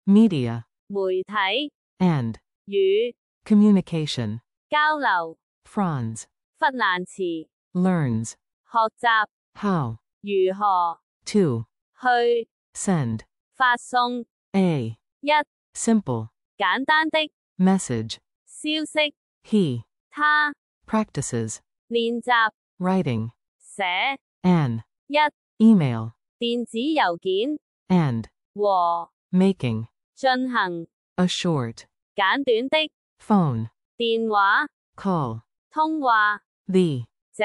media, 媒體 and 與 communication. 交流 Franz 弗蘭茨 learns 學習 how 如何 to 去 send 發送 a 一 simple 簡單的 message. 消息 He 他 practices 練習 writing 寫 an 一 email 電子郵件 and 和 making 進行 a short 簡短的 phone 電話 call. 通話 The 這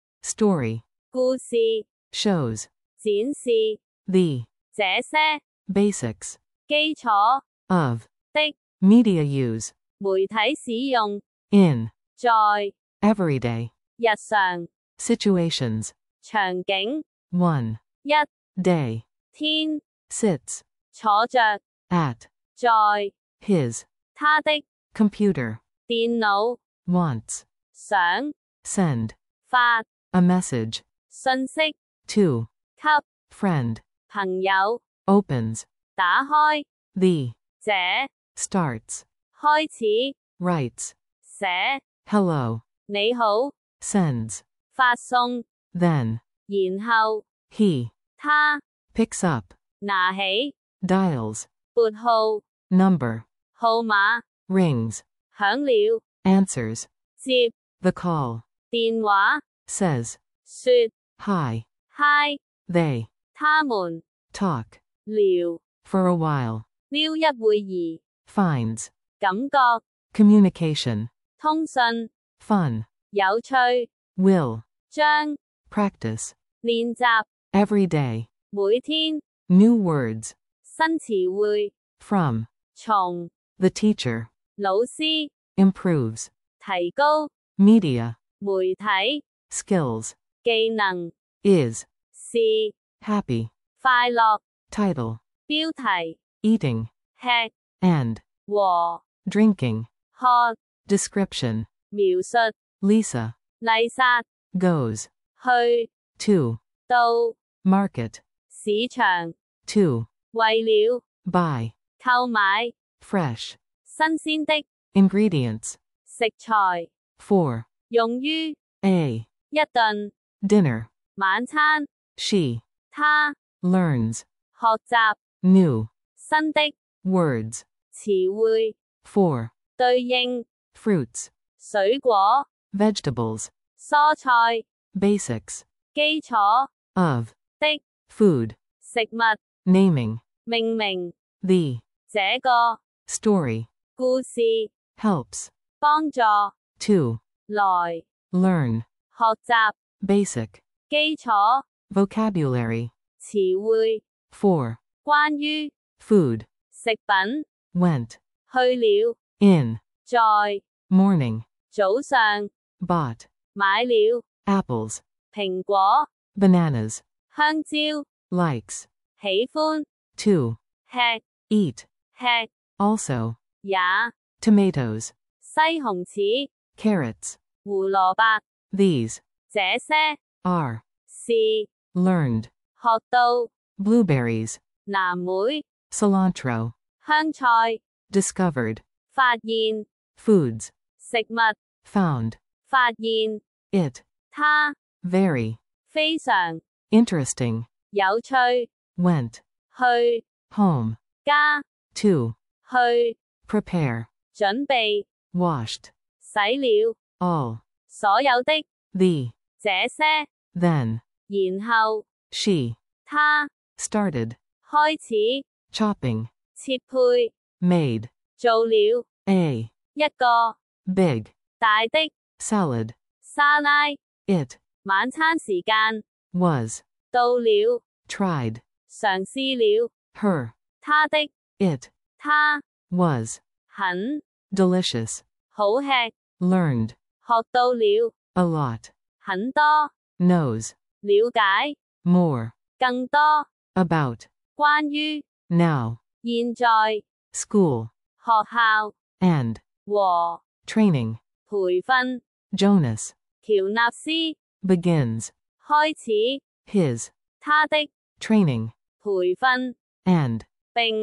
story 故事 shows 展示 the 這些 basics 基礎 of 的 media use 媒體使用 in 在 everyday 日常 situations. 場景 1. 一 Day 天 sits 坐着 at 在 his 他的 computer, 電腦 wants 想 send 發 a message 信息 to 給 friend, 朋友 opens 打開 the 這 starts, 開始 writes 寫 hello, 你好 sends, 發送 then 然後 he 他 picks up, 拿起 dials, 撥號 number, 號碼 rings, 響了 answers, 接 the call, 電話 says 說 hi, 嗨 they 他們 talk 聊 for a while, 撩一會兒 finds 感覺 communication, 通訊 fun, 有趣 will 將 practice, 練習 every day, 每天 new words, 新詞彙 from 從 the teacher, 老師 improves, 提高 media, 媒體 skills, 技能 is, 是 happy, 快樂 title, 標題 eating, 吃 and 和 drinking, 喝 description, 描述 Lisa, 麗莎 goes, 去 to, 到 market, 市場 to, 為了 buy, 購買 fresh, 新鮮的 ingredients, 食材 for, 用於 a, 一頓 dinner, 晚餐 she, 他 learns, 學習 new, 新的 words, 詞彙 for, 對應 fruits, 水果 vegetables, 蔬菜 basics, 基礎 of, 的 food, 食物 naming, 命名 the, 這個 story, 故事 helps, 幫助 to, 來 learn, 學習 basic, 基礎 vocabulary, 詞彙 for, 關於 food, 食品 went, 去了 in, 在 morning, 早上 bought, 買了 apples, 蘋果 bananas, 香蕉 likes, 喜歡 to, 吃 eat, 吃 also, 也 tomatoes, 西紅柿 carrots, 胡蘿蔔 these, 這些 are, 是 learned, 學到 blueberries, 藍莓 cilantro, 香菜 discovered, 發現 foods, 食物 found, 發現 it, 它 very, 非常 interesting, 有趣 went, 去 home, 家 to, 去 prepare, 準備 washed, 洗了 all, 所有的 the, 這些 then, 然後 she, 他 started, 開始 chopping, 切配 made, 做了 a, 一個 big, 大的 salad, 沙拉 it, 晚餐時間 was, 到了 tried, 嘗試了 her, 他的 it, 他 was, 很 delicious, 好吃 learned, 學到了 a lot, 很多 knows, 了解 more, 更多 about, 關於 now, 現在 school, 學校 and, 和 training, 培訓 Jonas, 喬納斯 begins, 開始 his, 他的 training, 培訓 and, 並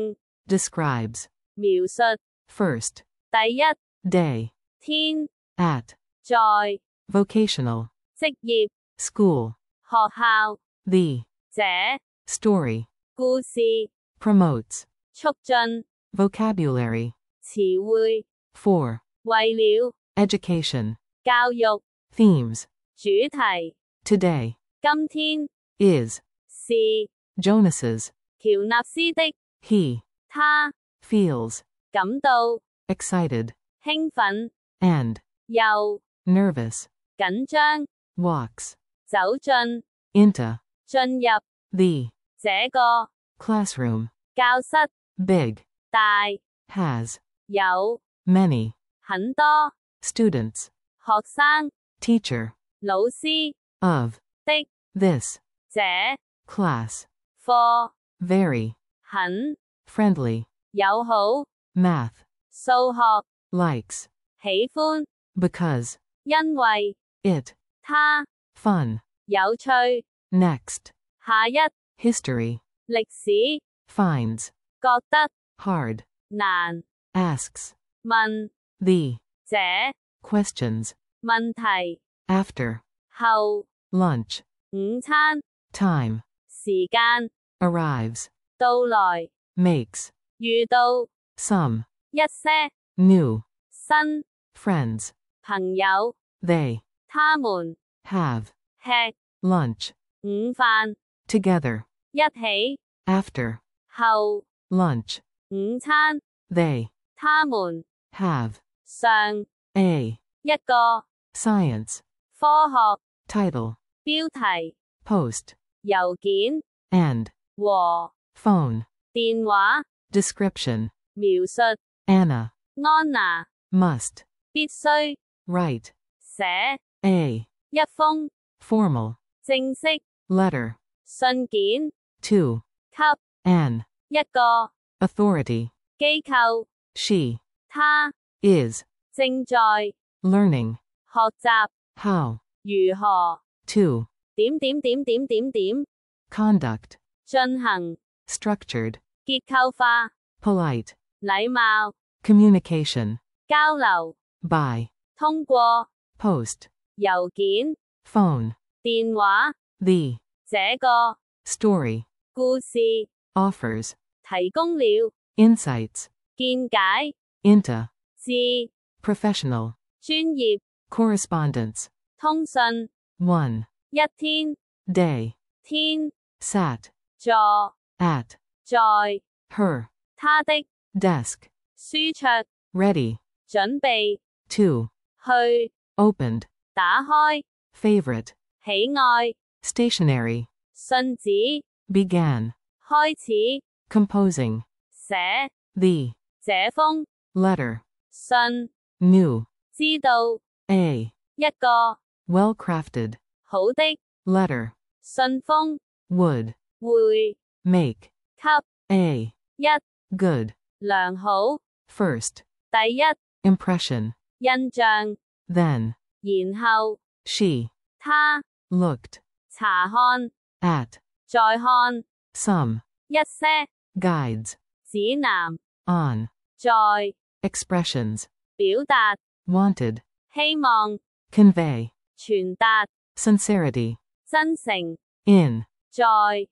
describes, 描述 first, 第一 day, 天 at, 在 vocational, 職業 school, 學校 the, 這 story, 故事 promotes, 促進 vocabulary, 詞彙 for, 為了 education, 教育 themes, 主題 today, 今天 is, 是 Jonas's, 喬納斯的 he, 他 feels, 感到 excited, 興奮 and, 又 nervous, 緊張 walks, 走進 into, 進入 the, 這個 classroom, 教室 big, 大 has, 有 many, 很多 students, 學生 teacher, 老師 of, 的 this, 這 class, 課 very, 很 friendly, 友好 math, 數學 likes, 喜歡 because, 因為 it, 他 fun, 有趣 next, 下一 history, 歷史 finds, 覺得 hard, 難 asks, 問 the, 這 questions, 問題 after, 後 lunch, 午餐 time, 時間 arrives, 到來 makes, 遇到 some, 一些 new, 新 friends, 朋友 they, 他們 have, 吃 lunch, 午飯 together, 一起 after, 後 lunch, 午餐 they, 他們 have, 上 a, 一個 science, 科學 title, 標題 post, 郵件 and, 和 phone, 電話 description, 描述 Anna, 安娜 must, 必須 write, 寫 a, 一封 formal, 正式 letter, 信件 to, 給 an, 一個 authority, 機構 she, 他 is, 正在 learning, 學習 how, 如何 to, 點， conduct, 進行 structured, 結構化 polite, 禮貌 communication, 交流 by, 通過 post, 郵件 phone, 電話 the, 這個 story, 故事 offers, 提供了 insights, 見解 into, 至 professional, 專業 correspondence, 通訊 one, 一天 day, 天 sat, 坐 at, 在 her, 他的 desk, 書桌 ready, 準備 to, 去 opened, 打開 favorite, 喜愛信 stationary, 紙 began, 開始 composing, 寫 the, 這封 letter, 信 new, 知道 a, 一個好 well-crafted, 的 letter, 信封 would, 會 make, 給 a, 一 good, 良好 first, 第一 impression, 印象 then, 然後 she, 他 looked, 查看 at, 再看 some, 一些 guides, 指南 on, 在 expressions, 表達 wanted, 希望 convey, 傳達 sincerity, 真誠 in, 在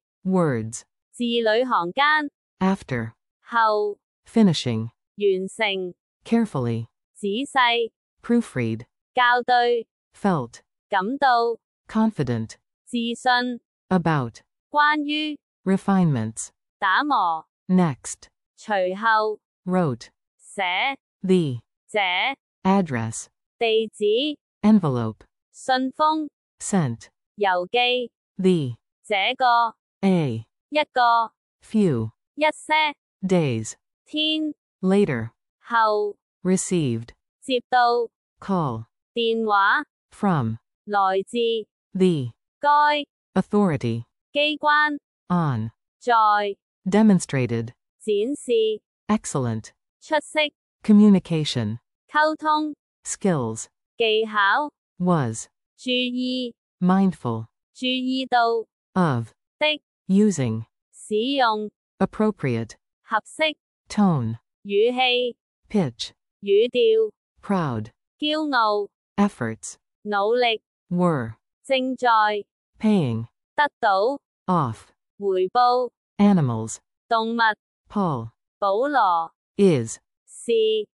words, 字裏行間 after, 後 finishing, 完成 carefully, 仔細 proofread, 校對 felt, 感到 confident, 自信 about, 關於 refinements, 打磨 next, 隨後 wrote, 寫 the, 這 address, 地址 envelope, 信封 sent, 郵寄 the, 這個 a, 一個 few, 一些 days, 天 later, 後 received, 接到 call, 電話 from, 來自 the, 該 authority, 機關 on, 在 demonstrated, 展示 excellent, 出色 communication, 溝通 skills, 技巧 was, 注意 mindful, 注意到 of, 的 using, 使用 appropriate, 合適 tone, 語氣、 pitch, 語調、 proud, 驕傲、 efforts, 努力、 were, 正在、 paying, 得到、 off, 回報、 animals, 動物、 Paul, 保羅、 is, 是、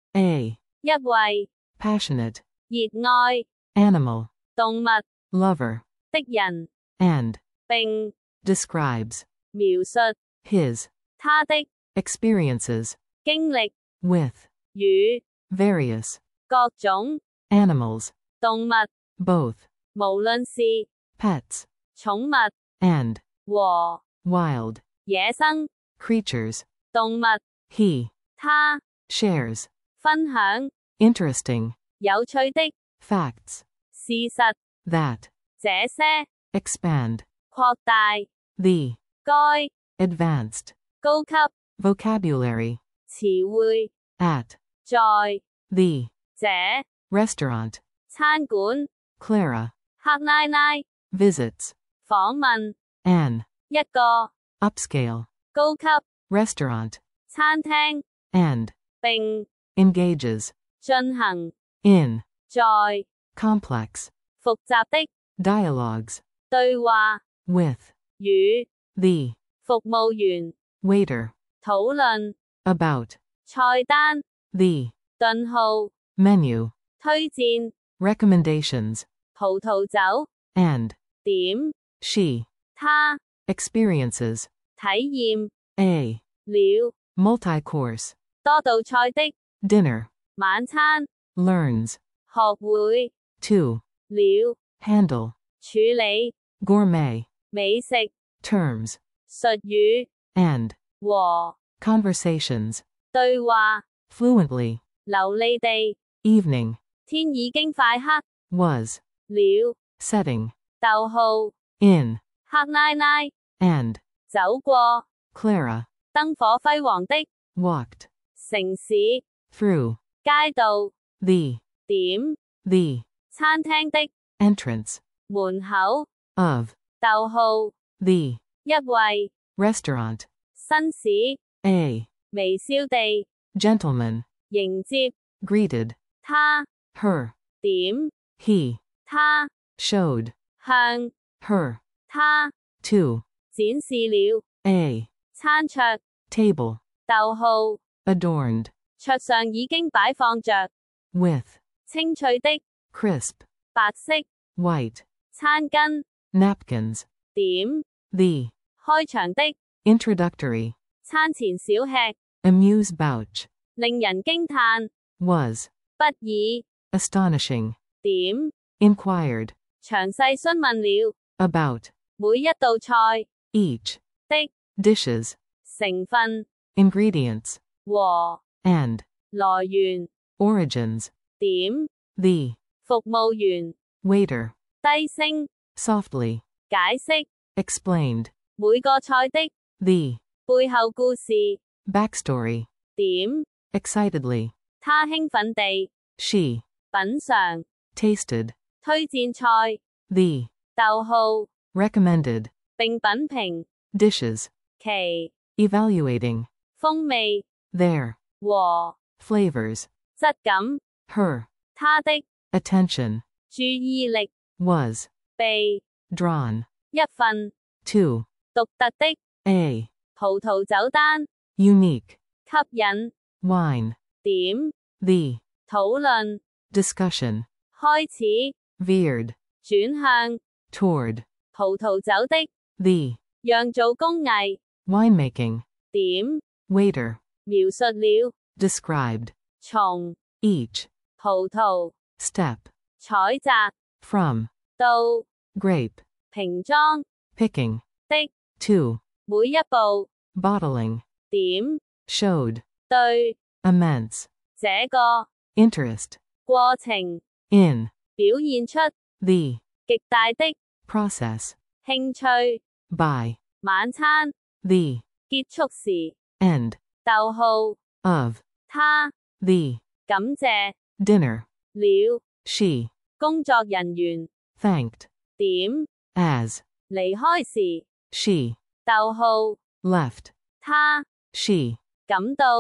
a, 一位、 passionate, 熱愛、 animal, 動物 lover, 的人， and, 並 describes, 描述 his, 他的 experiences, 經歷 with, 與 various, 各種 animals, 動物， both, 無論是 pets, 寵物 and, 和 wild, 野生 creatures, 動物， he, 他 shares, 分享 interesting, 有趣的 facts, 事實， that, 這些 expand, 擴大 the, 該 advanced, 高級 vocabulary, 詞彙 at, 在 the, 這 restaurant, 餐館 Clara, 克拉拉 visits, 訪問 an, 一個 upscale, 高級 restaurant, 餐廳 and, 並 engages, 進行 in, 在 complex, 複雜的 dialogues, 對話 with, 與 the, 服務員 waiter, 討論 about, 菜單 the, 頓號 menu, 推薦 recommendations, 葡萄酒 and, 點 she, 他 experiences, 體驗 a, 了 multi-course, 多道菜的 dinner, 晚餐 learns, 學會 to, 了 handle, 處理 gourmet, 美食 terms, 術語 and, 和 conversations, 對話 fluently, 流利地 evening, 天已經快黑 was, 了 setting, 逗號 in, 克拉拉 and, 走過 Clara, 燈火輝煌的 walked, 城市 through, 街道 the, 點 the, 餐廳的 entrance, 門口 of, 逗號 the, 一位 restaurant, 紳士 a, 微笑地 gentleman, 迎接 greeted, 他 her, 點 he, 他 showed, 向 her, 他 to, 展示了 a, 餐桌 table, 逗號 adorned, 桌上已經擺放着 with, 清脆的 crisp, 白色 white, 餐巾 napkins, 點 the, 開場的 introductory, 餐前小吃 amuse bouche, 令人驚嘆 was, 不已 astonishing, 點 inquired, 詳細詢問了 about, 每一道菜 each, 的 dishes, 成分 ingredients, 和 and, 來源 origins, 點 the, 服務員 waiter, 低聲 softly, 解釋 explained, 每個菜的 the, 背後故事 backstory, 點 excitedly, 他興奮地 she, 品嚐 tasted, 推薦菜 the, 逗號 recommended, 並品評 dishes, 其 evaluating, 風味 their, 和 flavors, 質感 her, 他的 attention, 注意力 was, 被 drawn, 一份 to, 獨特的 a, 葡萄酒單 unique, 吸引 wine, 點 the, 討論 discussion, 開始 veered, 轉向 toward, 葡萄酒的 the, 釀造工藝 winemaking, 點 waiter, 描述了 described, 從 each, 葡萄 step, 採摘 from, 到 grape, 瓶裝 picking, 的 to, 每一步 bottling, 點 showed, 對 immense, 這個 interest, 過程 in, 表現出 the, 極大的 process, 興趣 by, 晚餐 the, 結束時 end, 逗號 of, 他 the, 感謝 dinner, 了 she, 工作人員 thanked, 點 as, 離開時 she, 逗號 left, 他 she, 感到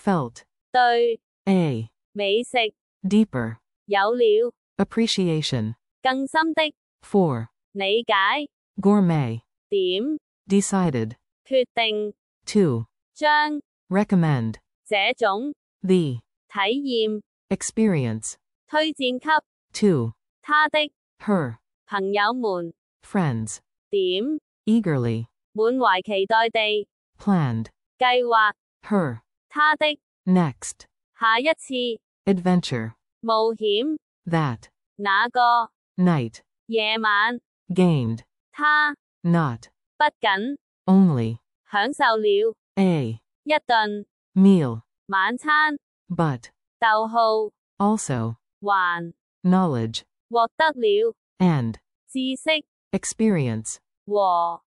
felt. 對 A. 美食 Deeper. 有了 Appreciation. 更深的 4. 理解 Gourmet. 點 Decided. 決定 2. 將 Recommend. 這種 The. 體驗 Experience. 推薦給 2. 他的 Her. 朋友們 Friends. 點 Eagerly. 滿懷期待地 Planned. 計劃 Her. 他的 Next. 下一次 Adventure. 冒險 That. 那個 Night. 夜晚 Gained. 他 Not. 不僅 Only. 享受了 A. 一頓 Meal. 晚餐 But. 逗號 Also. 還 Knowledge. 獲得了 And. 知識 Experience. 和